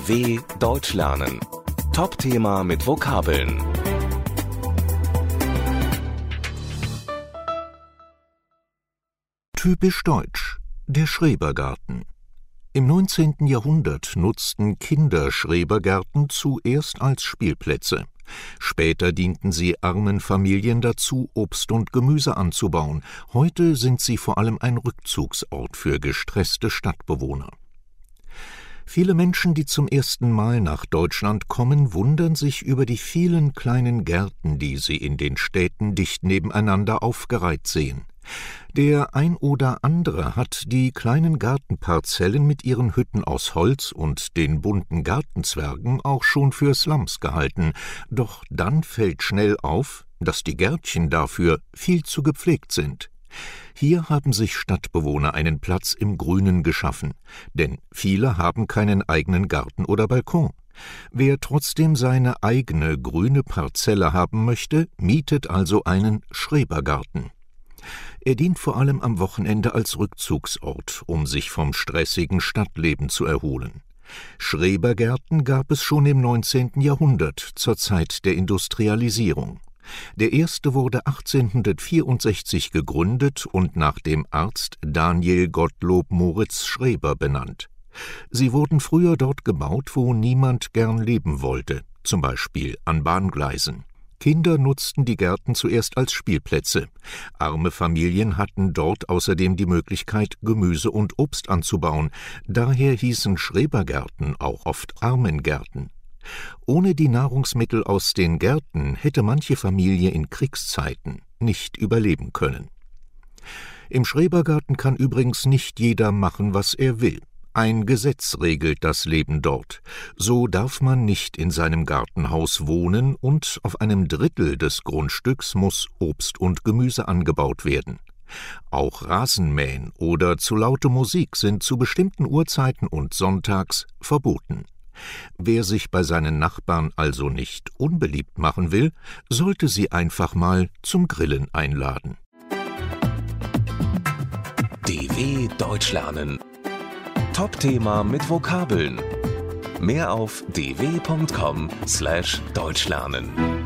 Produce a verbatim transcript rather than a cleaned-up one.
D W Deutsch lernen. Top-Thema mit Vokabeln. Typisch deutsch: der Schrebergarten. Im neunzehnten Jahrhundert nutzten Kinder Schrebergärten zuerst als Spielplätze. Später dienten sie armen Familien dazu, Obst und Gemüse anzubauen. Heute sind sie vor allem ein Rückzugsort für gestresste Stadtbewohner. Viele Menschen, die zum ersten Mal nach Deutschland kommen, wundern sich über die vielen kleinen Gärten, die sie in den Städten dicht nebeneinander aufgereiht sehen. Der ein oder andere hat die kleinen Gartenparzellen mit ihren Hütten aus Holz und den bunten Gartenzwergen auch schon für Slums gehalten, doch dann fällt schnell auf, dass die Gärtchen dafür viel zu gepflegt sind. Hier haben sich Stadtbewohner einen Platz im Grünen geschaffen, denn viele haben keinen eigenen Garten oder Balkon. Wer trotzdem seine eigene grüne Parzelle haben möchte, mietet also einen Schrebergarten. Er dient vor allem am Wochenende als Rückzugsort, um sich vom stressigen Stadtleben zu erholen. Schrebergärten gab es schon im neunzehnten Jahrhundert, zur Zeit der Industrialisierung. Der erste wurde achtzehnhundertvierundsechzig gegründet und nach dem Arzt Daniel Gottlob Moritz Schreber benannt. Sie wurden früher dort gebaut, wo niemand gern leben wollte, zum Beispiel an Bahngleisen. Kinder nutzten die Gärten zuerst als Spielplätze. Arme Familien hatten dort außerdem die Möglichkeit, Gemüse und Obst anzubauen. Daher hießen Schrebergärten auch oft Armengärten. Ohne die Nahrungsmittel aus den Gärten hätte manche Familie in Kriegszeiten nicht überleben können. Im Schrebergarten kann übrigens nicht jeder machen, was er will. Ein Gesetz regelt das Leben dort. So darf man nicht in seinem Gartenhaus wohnen und auf einem Drittel des Grundstücks muss Obst und Gemüse angebaut werden. Auch Rasenmähen oder zu laute Musik sind zu bestimmten Uhrzeiten und sonntags verboten. Wer sich bei seinen Nachbarn also nicht unbeliebt machen will, sollte sie einfach mal zum Grillen einladen. D W Deutsch lernen. Top-Thema mit Vokabeln. Mehr auf d w punkt com slash deutsch lernen.